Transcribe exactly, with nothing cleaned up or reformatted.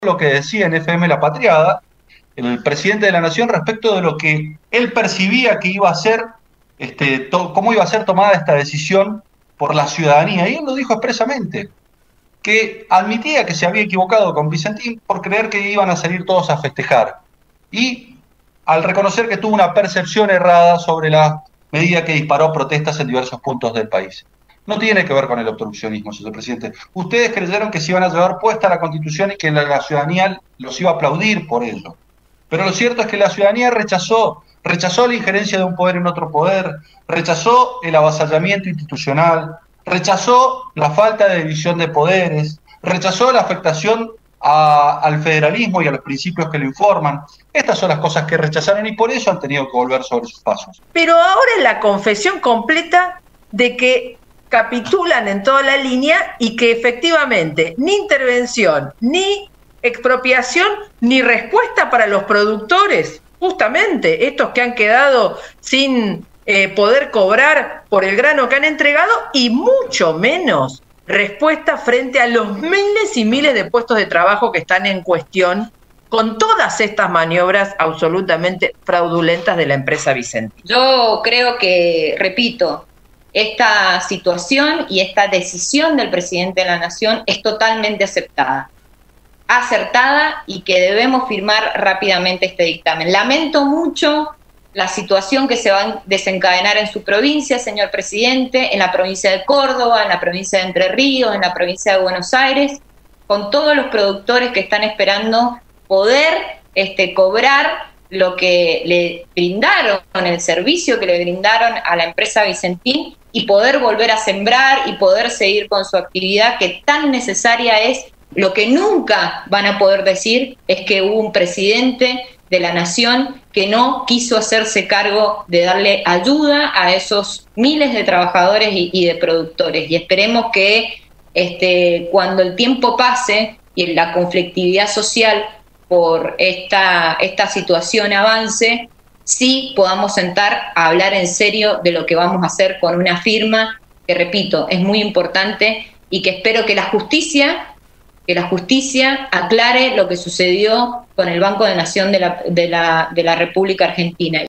lo que decía en F M La Patriada, el presidente de la Nación, respecto de lo que él percibía que iba a ser, este, to, cómo iba a ser tomada esta decisión por la ciudadanía. Y él lo dijo expresamente, que admitía que se había equivocado con Vicentín por creer que iban a salir todos a festejar. Y al reconocer que tuvo una percepción errada sobre la medida que disparó protestas en diversos puntos del país. No tiene que ver con el obstruccionismo, señor presidente. Ustedes creyeron que se iban a llevar puesta la Constitución y que la, la ciudadanía los iba a aplaudir por ello. Pero lo cierto es que la ciudadanía rechazó, rechazó la injerencia de un poder en otro poder, rechazó el avasallamiento institucional, rechazó la falta de división de poderes, rechazó la afectación a, al federalismo y a los principios que lo informan. Estas son las cosas que rechazaron y por eso han tenido que volver sobre sus pasos. Pero ahora es la confesión completa de que capitulan en toda la línea y que efectivamente ni intervención, ni expropiación, ni respuesta para los productores, justamente estos que han quedado sin eh, poder cobrar por el grano que han entregado, y mucho menos respuesta frente a los miles y miles de puestos de trabajo que están en cuestión con todas estas maniobras absolutamente fraudulentas de la empresa Vicentín. Yo creo que, repito, esta situación y esta decisión del presidente de la Nación es totalmente aceptada, acertada, y que debemos firmar rápidamente este dictamen. Lamento mucho la situación que se va a desencadenar en su provincia, señor presidente, en la provincia de Córdoba, en la provincia de Entre Ríos, en la provincia de Buenos Aires, con todos los productores que están esperando poder este, cobrar lo que le brindaron, el servicio que le brindaron a la empresa Vicentín, y poder volver a sembrar y poder seguir con su actividad que tan necesaria es. Lo que nunca van a poder decir es que hubo un presidente de la Nación que no quiso hacerse cargo de darle ayuda a esos miles de trabajadores y, y de productores. Y esperemos que este, cuando el tiempo pase y la conflictividad social por esta, esta situación avance, sí podamos sentar a hablar en serio de lo que vamos a hacer con una firma que, repito, es muy importante, y que espero que la justicia, que la justicia aclare lo que sucedió con el Banco de Nación de la, de la, de la República Argentina.